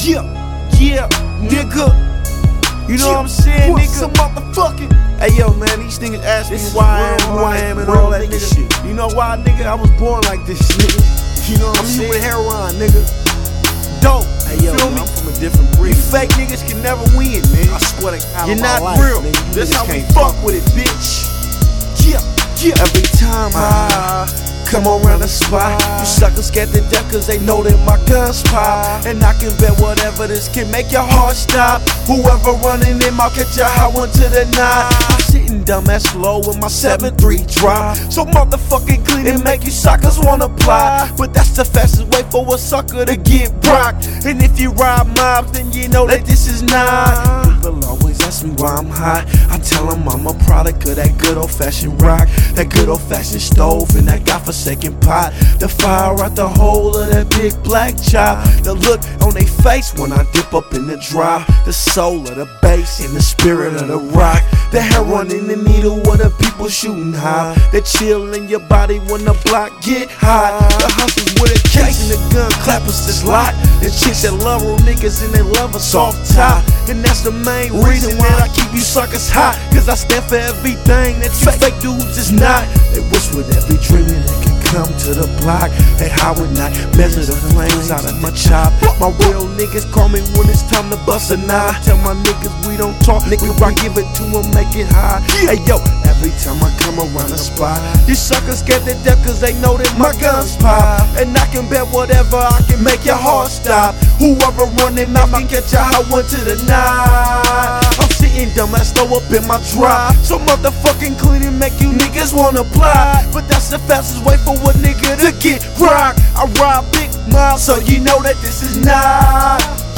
Yeah, yeah, nigga. You know what I'm saying, nigga? Some motherfucking. Hey, yo, man, these niggas ask me why I am who I am and all that nigga shit. You know why, nigga? I was born like this, nigga. You know what I'm saying? I'm with heroin, nigga. Dope. Hey, yo, man, I'm from a different breed. You fake niggas can never win, man. I swear to God, you're not real. This how we fuck with it, bitch. Yeah, yeah. Every time I come around the spot, you suckers scared to death cause they know that my guns pop. And I can bet whatever this can make your heart stop. Whoever running in, I'll catch a hot one to the night. I'm sitting dumb and slow with my 7-3 drop. So motherfucking clean and make you suckers wanna apply. But that's the fastest way for a sucker to get rocked. And if you ride mobs, then you know that this is not. People always ask me why I'm hot. I tell them I'm a product of that good old fashioned rock, that good old fashioned stove, and that godforsaken pot. The fire out the hole of that big black chop. The look on they face when I dip up in the drop. The soul of the bass and the spirit of the rock. The heroin in the needle where the people shooting high. The chill in your body when the block get hot. The hustlers with a case and the gun clappers just lock. The chicks that love real niggas and they love a soft top. And that's the main reason why I keep you suckers hot. Cause I stand for everything that you fake dudes is not. They wish with every dream that they can come to the block. They how would not measure the flames out of my chop. My real niggas call me when it's time to bust a knot. Tell my niggas we don't talk, nigga, I give it to them, make it high. Hey yo, every time I come around the spot, these suckers scared to death cause they know that my guns pop. And I can bet whatever I can make your heart stop. Whoever running out, I can catch a hot one to the night. I'm sitting dumb and slow up in my drop. So motherfucking clean and make you niggas wanna apply. But that's the fastest way for a nigga to get rocked. I ride big miles, so you know that this is not.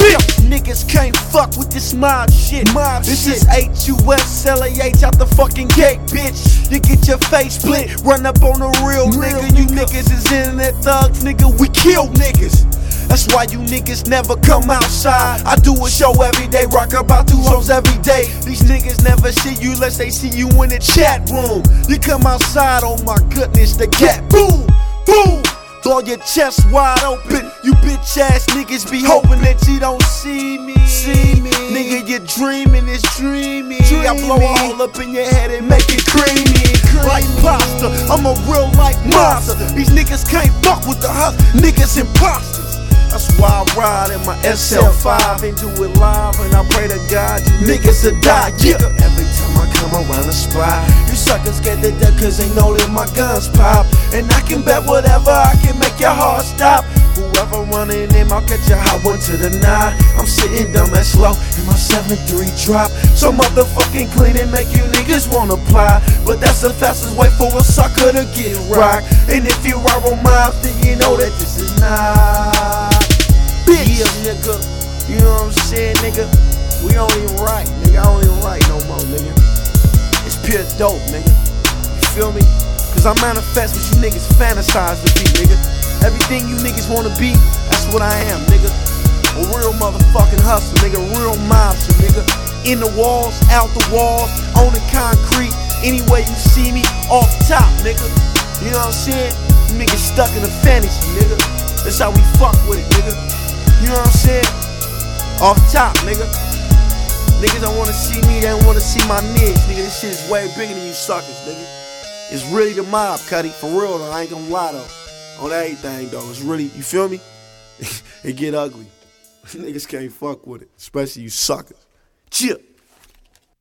Niggas can't fuck with this mob shit. This is HUSLAH out the fucking gate, bitch. You get your face split, run up on a real nigga. You niggas is internet thugs, nigga. We kill niggas. That's why you niggas never come outside. I do a show every day, rock about 2 hoes every day. These niggas never see you unless they see you in the chat room. You come outside, oh my goodness, the cat boom, boom. Blow your chest wide open. You bitch ass niggas be hoping that you don't see me. Nigga, you're dreaming, it's dreamy. I blow a hole up in your head and make it creamy. Like pasta, I'm a real life monster. These niggas can't fuck with the hustle, niggas imposters. That's why I ride in my SL5 and do it live. And I pray to God you niggas will die. Yeah. Every time I come around the spot, you suckers get to death cause they know that my guns pop. And I can bet whatever I can make your heart stop. Whoever running in, I'll catch a hot one to the night. I'm sitting dumb and slow in my 7-3 drop. So motherfucking clean and make you niggas wanna apply. But that's the fastest way for a sucker to get rocked. And if you ride on mobs, then you know that this is not. Bitch. Yeah, nigga, you know what I'm saying, nigga? We don't even write, nigga. I don't even write no more, nigga. It's pure dope, nigga. You feel me? Cause I manifest what you niggas fantasize to be, nigga. Everything you niggas wanna be, that's what I am, nigga. A real motherfucking hustler, nigga. Real mobster, nigga. In the walls, out the walls, on the concrete. Anywhere you see me, off top, nigga. You know what I'm saying? Niggas stuck in a fantasy, nigga. That's how we fuck with it, nigga. You know what I'm saying? Off top, nigga. Niggas don't wanna see me, they don't wanna see my niggas, nigga. This shit is way bigger than you suckers, nigga. It's really the mob, Cuddy. For real though, I ain't gonna lie though. On everything though, it's really, you feel me? It get ugly. Niggas can't fuck with it, especially you suckers. Chill.